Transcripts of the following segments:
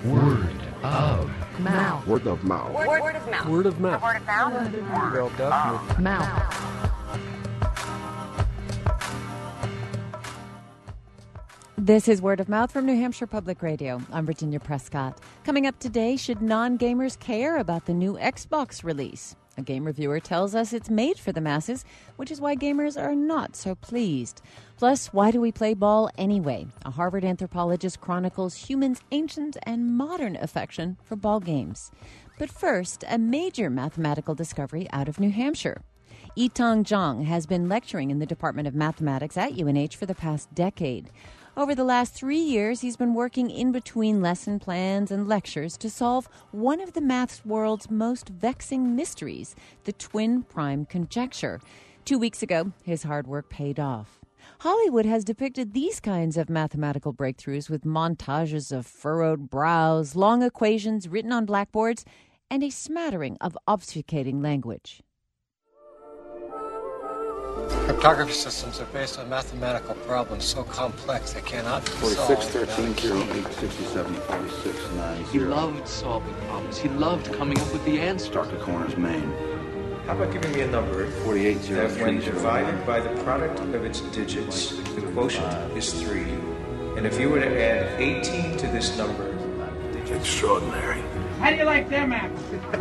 Word of mouth. Word of mouth. Word of mouth. Word of mouth. Word of mouth. Well, definitely. Mouth. This is Word of Mouth from New Hampshire Public Radio. I'm Virginia Prescott. Coming up today, should non-gamers care about the new Xbox release? A game reviewer tells us it's made for the masses, which is why gamers are not so pleased. Plus, why do we play ball anyway? A Harvard anthropologist chronicles humans' ancient and modern affection for ball games. But first, a major mathematical discovery out of New Hampshire. Yitong Zhang has been lecturing in the Department of Mathematics at UNH for the past decade. Over the last 3 years, he's been working in between lesson plans and lectures to solve one of the math's world's most vexing mysteries, the twin prime conjecture. 2 weeks ago, his hard work paid off. Hollywood has depicted these kinds of mathematical breakthroughs with montages of furrowed brows, long equations written on blackboards, and a smattering of obfuscating language. Cryptography systems are based on mathematical problems so complex they cannot be solved. 46, 13, 08, 67, 46, 9, He loved solving problems. He loved coming up with the answer. Dr. Corners, Maine. How about giving me a number 48, that when divided by the product of its digits, the quotient is 3. And if you were to add 18 to this number... Extraordinary. How do you like them apples?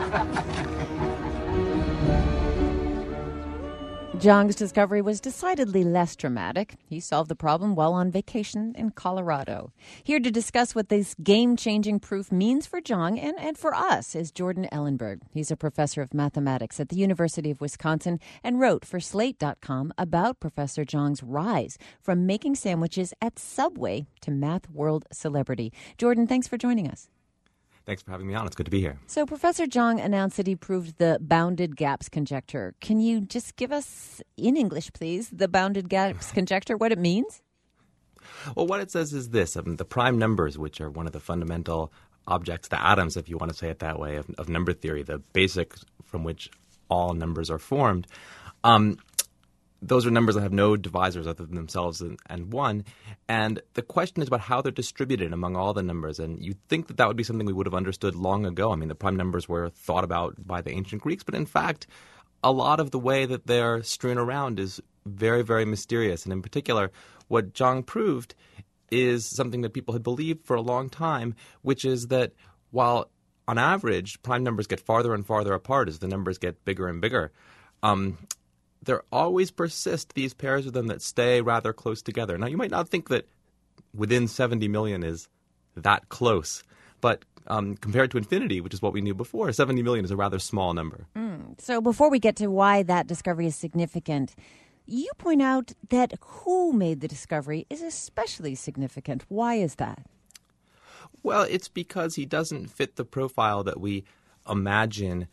Zhang's discovery was decidedly less dramatic. He solved the problem while on vacation in Colorado. Here to discuss what this game-changing proof means for Zhang and for us is Jordan Ellenberg. He's a professor of mathematics at the University of Wisconsin and wrote for Slate.com about Professor Zhang's rise from making sandwiches at Subway to math world celebrity. Jordan, thanks for joining us. Thanks for having me on. It's good to be here. So Professor Zhang announced that he proved the bounded gaps conjecture. Can you just give us, in English, please, the bounded gaps conjecture, what it means? Well, what it says is this. The prime numbers, which are one of the fundamental objects, the atoms, if you want to say it that way, of number theory, the basic from which all numbers are formed, those are numbers that have no divisors other than themselves and 1. And the question is about how they're distributed among all the numbers. And you'd think that would be something we would have understood long ago. I mean, the prime numbers were thought about by the ancient Greeks. But in fact, a lot of the way that they're strewn around is very, very mysterious. And in particular, what Zhang proved is something that people had believed for a long time, which is that while on average prime numbers get farther and farther apart as the numbers get bigger and bigger, there always persist these pairs of them that stay rather close together. Now, you might not think that within 70 million is that close, but compared to infinity, which is what we knew before, 70 million is a rather small number. So before we get to why that discovery is significant, you point out that who made the discovery is especially significant. Why is that? Well, it's because he doesn't fit the profile that we imagine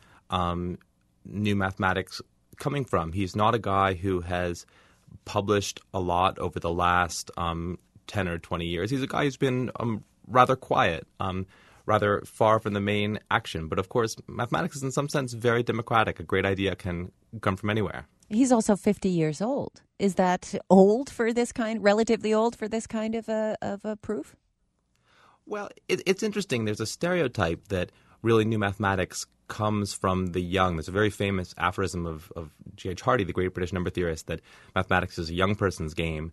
new mathematics coming from. He's not a guy who has published a lot over the last 10 or 20 years. He's a guy who's been rather quiet, rather far from the main action. But of course, mathematics is in some sense very democratic. A great idea can come from anywhere. He's also 50 years old. Is that old for this kind, relatively old for this kind of a proof? Well, it's interesting. There's a stereotype that really new mathematics comes from the young. There's a very famous aphorism of G.H. Hardy, the great British number theorist, that mathematics is a young person's game.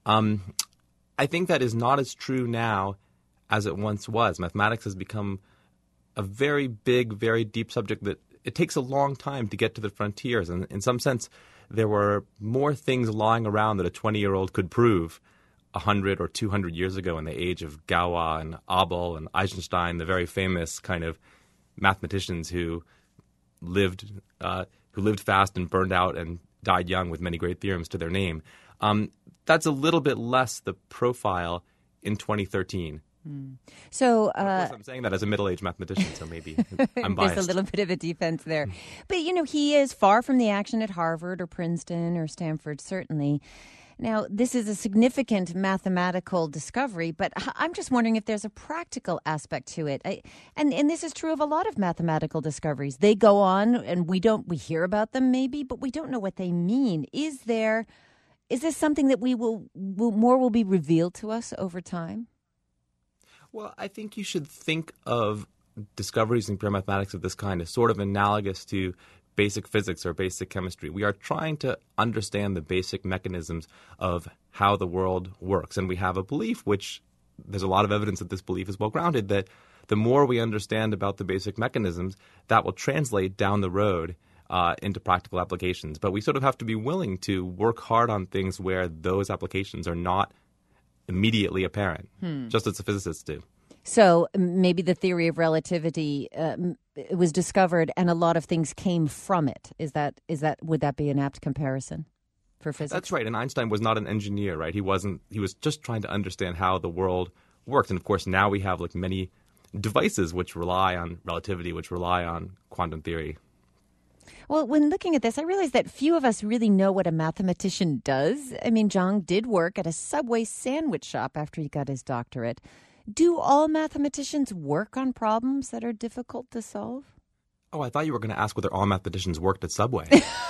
I think that is not as true now as it once was. Mathematics has become a very big, very deep subject that it takes a long time to get to the frontiers. And in some sense, there were more things lying around that a 20-year-old could prove 100 or 200 years ago in the age of Galois and Abel and Eisenstein, the very famous kind of mathematicians who lived fast and burned out and died young with many great theorems to their name. That's a little bit less the profile in 2013. So of course, I'm saying that as a middle-aged mathematician, so maybe I'm biased. There's a little bit of a defense there. But, he is far from the action at Harvard or Princeton or Stanford, certainly. Now, this is a significant mathematical discovery, but I'm just wondering if there's a practical aspect to it. And this is true of a lot of mathematical discoveries. They go on, and we hear about them maybe, but we don't know what they mean. Is this something that will be revealed to us over time? Well, I think you should think of discoveries in pure mathematics of this kind as sort of analogous to basic physics or basic chemistry. We are trying to understand the basic mechanisms of how the world works. And we have a belief, which there's a lot of evidence that this belief is well grounded, that the more we understand about the basic mechanisms, that will translate down the road into practical applications. But we sort of have to be willing to work hard on things where those applications are not immediately apparent, just as the physicists do. So maybe the theory of relativity was discovered, and a lot of things came from it. Would that be an apt comparison for physics? That's right. And Einstein was not an engineer, right? He was just trying to understand how the world worked. And of course, now we have like many devices which rely on relativity, which rely on quantum theory. Well, when looking at this, I realized that few of us really know what a mathematician does. I mean, Zhang did work at a Subway sandwich shop after he got his doctorate. Do all mathematicians work on problems that are difficult to solve? Oh, I thought you were going to ask whether all mathematicians worked at Subway.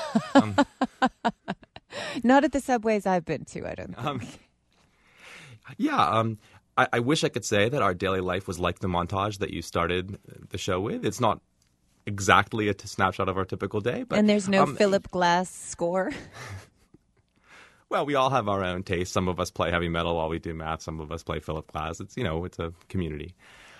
Not at the Subways I've been to, I don't think. I wish I could say that our daily life was like the montage that you started the show with. It's not exactly a snapshot of our typical day. But, and there's no Philip Glass score? Well, we all have our own taste. Some of us play heavy metal while we do math. Some of us play Philip Glass. It's a community.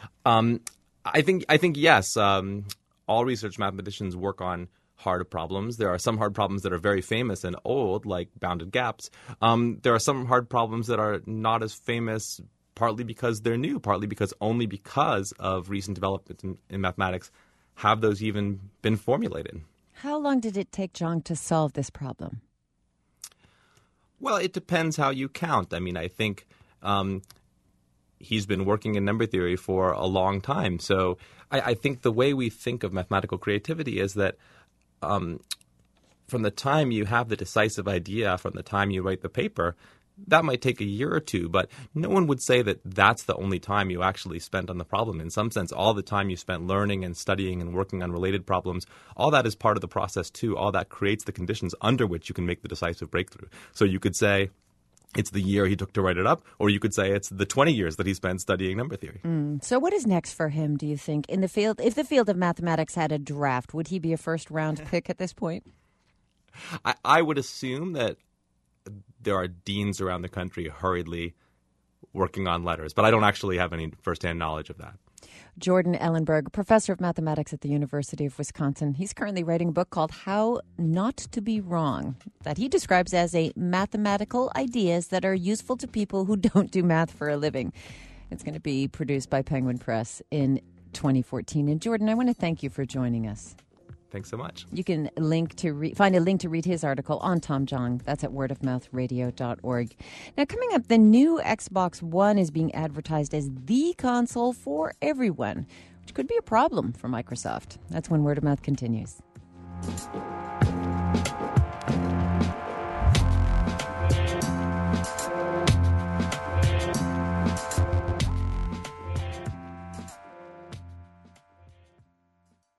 I think yes. All research mathematicians work on hard problems. There are some hard problems that are very famous and old, like bounded gaps. There are some hard problems that are not as famous, partly because they're new, partly only because of recent developments in mathematics have those even been formulated. How long did it take Zhang to solve this problem? Well, it depends how you count. I mean, I think he's been working in number theory for a long time. So I think the way we think of mathematical creativity is that from the time you have the decisive idea, from the time you write the paper, that might take a year or two, but no one would say that that's the only time you actually spent on the problem. In some sense, all the time you spent learning and studying and working on related problems, all that is part of the process too. All that creates the conditions under which you can make the decisive breakthrough. So you could say it's the year he took to write it up, or you could say it's the 20 years that he spent studying number theory. So what is next for him, do you think? In the field, if the field of mathematics had a draft, would he be a first-round pick at this point? I would assume that there are deans around the country hurriedly working on letters, but I don't actually have any firsthand knowledge of that. Jordan Ellenberg, professor of mathematics at the University of Wisconsin. He's currently writing a book called How Not to Be Wrong, that he describes as a mathematical ideas that are useful to people who don't do math for a living. It's going to be produced by Penguin Press in 2014. And Jordan, I want to thank you for joining us. Thanks so much. You can find a link to read his article on Tom Zhang. That's at wordofmouthradio.org. Now, coming up, the new Xbox One is being advertised as the console for everyone, which could be a problem for Microsoft. That's when Word of Mouth continues.